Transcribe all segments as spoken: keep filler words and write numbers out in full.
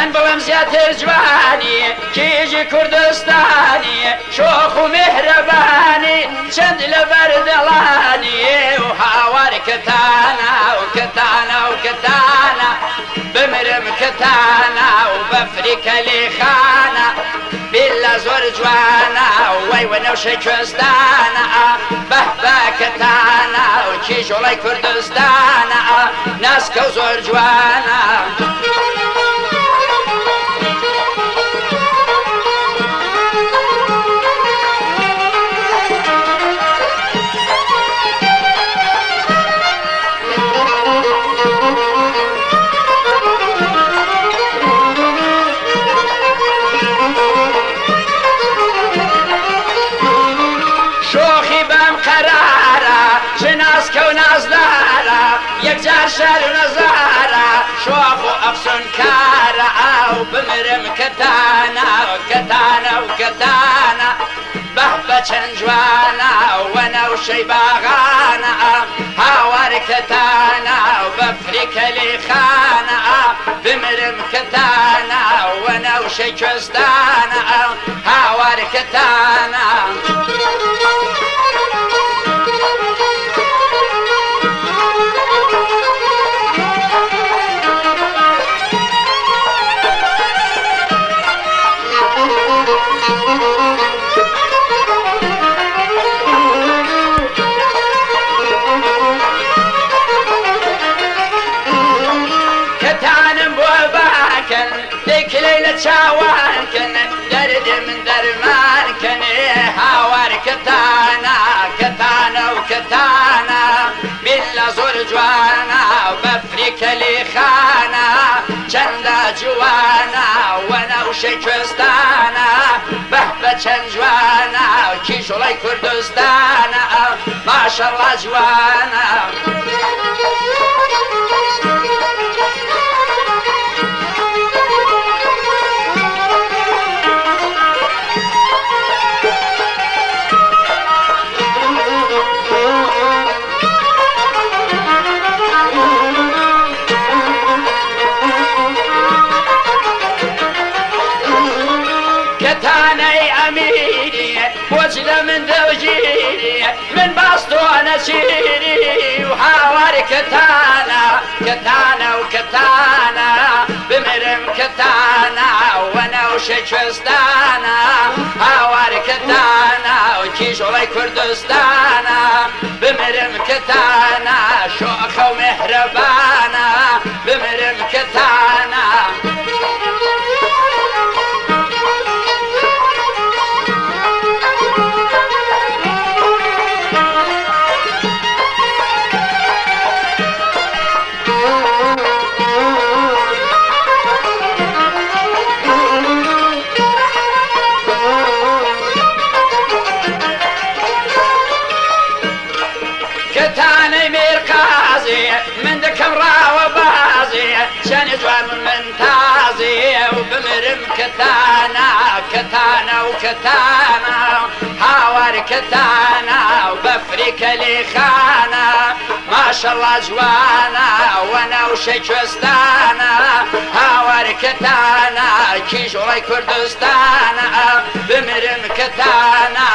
چەند بڵم زیاتر جوانی کێژی کوردستانی شۆخ و مهرەبانی چەند لەبەر دڵانی و هاوار کەتانە و کەتانە و کەتانە بمرم کەتانە و بەفری کەلیخانە بیلە زۆر جوانە وەی وەنەوشە کوێستانە بەهبە کەتانە و کیژۆڵەی کوردستانە ناسکە و زۆر جوانە یەکجار شەر نەزارە شۆخ و ئەفسون کارە ئاو بمرم کەتانە کەتانە و کەتانە بەه بە چەند جوانە وەنەوشەی باغانە هاوار کەتانە و بەفری کەلیخانە بمرم کەتانە وەنەوشەی کوێستانە هاوار کەتانە چاوانکن دەرد من دەرمانکەنێ هاوار کەتانە کەتانە و کەتانە بیلە زۆر جوانە بەفری کەلیخانە چەندە جوانە وەنەوشەی کوێستانە بەه بە چەند جوانە کیژۆڵەی کوردستانە ماشەڵڵا جوانە وجل من دوجيري من باسطونا شيري وهاوار كتانا كتانا وكتانا بمرم كتانا وانا وشكستانا هاوار كتانا وكيشولي كردستانا بمرم كتانا شوخة ومهربانا بمرم كتانا من دكم راوة بازي شان جوان من تازي وبمرم كتانا كتانا وكتانا هاوار كتانا وبفري كليخانا ما شاء الله جوانا وانا وشي كوستانا هاوار كتانا كيجولي كردستانا بمرم كتانا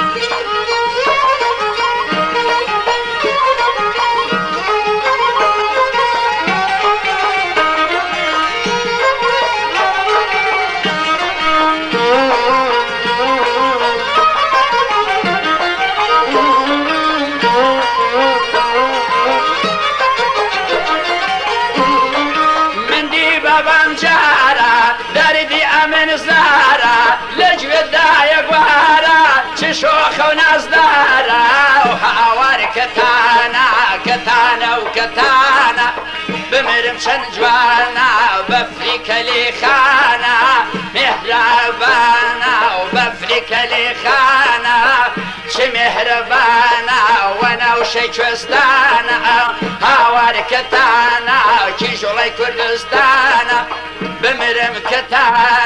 من زارا لجوة دايا قوارا شوخة ونازدارا وهاوار كتانا كتانا وكتانا بمرم شنجوانا وبفري كليخانا مهربانا وبفري كليخانا شمهربانا وانا وشي كوستانا هاوار كتانا كيجولي كردستانا بمرم كتانا